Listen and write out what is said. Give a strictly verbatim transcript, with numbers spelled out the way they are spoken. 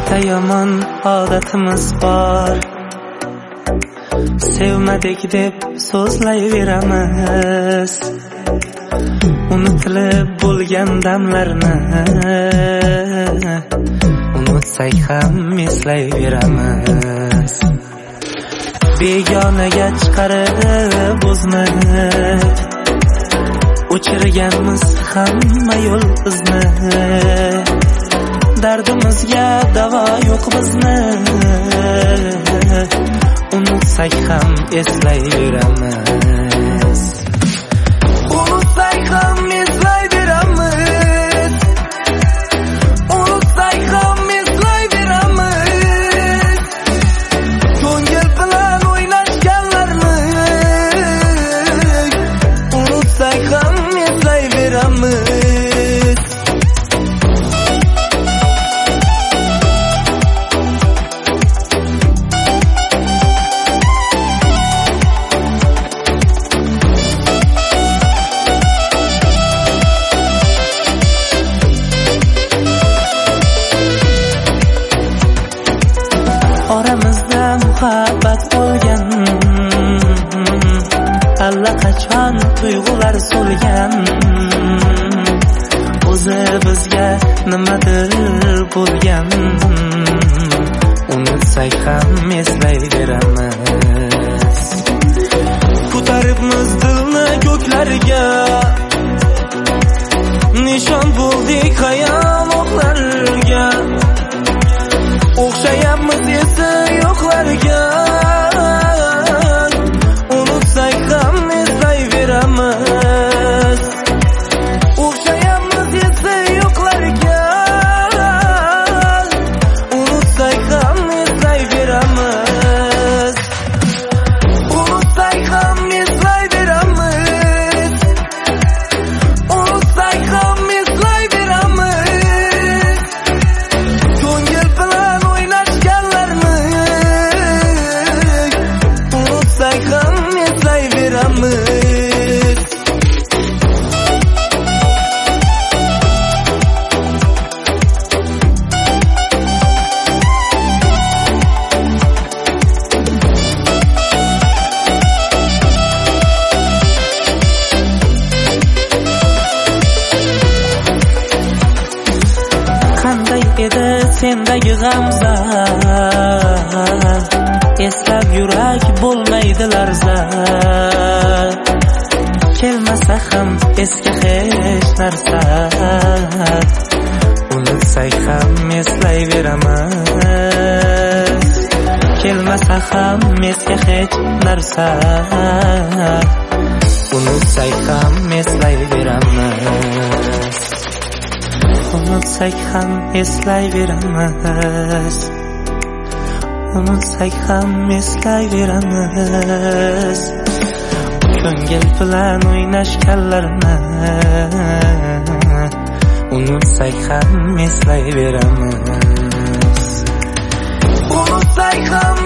bitta yomon odatimiz bor. Sevmadik deb so'zlayveramiz. Unutilib bo'lgan damlarni unutsak ham eslayveramiz. Begonaga chiqarib o'zimiz o'chirganmiz hamma yo'l izni. Dardimizga davo yo'q bizni, unutsak ham eslayveramiz. Unutsak ham eslayveramiz. Unutsak ham eslayveramiz. Ko'ngil bilan o'ynashganlarni unutsak ham eslayveramiz. Oramizda muhabbat bo'lgan, allaqachon tuyg'ular so'lgan. O'zi bizga nimadir bo'lgan, unutsak ham eslayveramiz. Ko'taribmiz dilni ko'klarga, nishon bo'ldik xayolotlarga. O'xshayapmiz esi yo'qlarga, unutsak ham eslayveramiz. O'xshayapmiz esi yo'qlarga, unutsak ham eslayveramiz. Unutsak ham eslayveramiz. Unutsak ham eslayveramiz. Ko'ngil bilan o'ynashganlarni unutsak ham eslayveramiz. Qanday edi sendagi g'amza, eslab yurak bo'lmaydi larza. Kelmasa ham esga hech narsa, unutsak ham eslayveramiz. Kelmasa ham esga hech narsa, unutsak ham eslayveramiz. Unutsak ham eslayveramiz. Unutsak ham eslayveramiz. Ko'ngil bilan o'ynashganlarni unutsak ham eslayveramiz. Unutsak ham